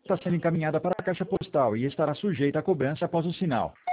está sendo encaminhada para a caixa postal e estará sujeita à cobrança após o sinal.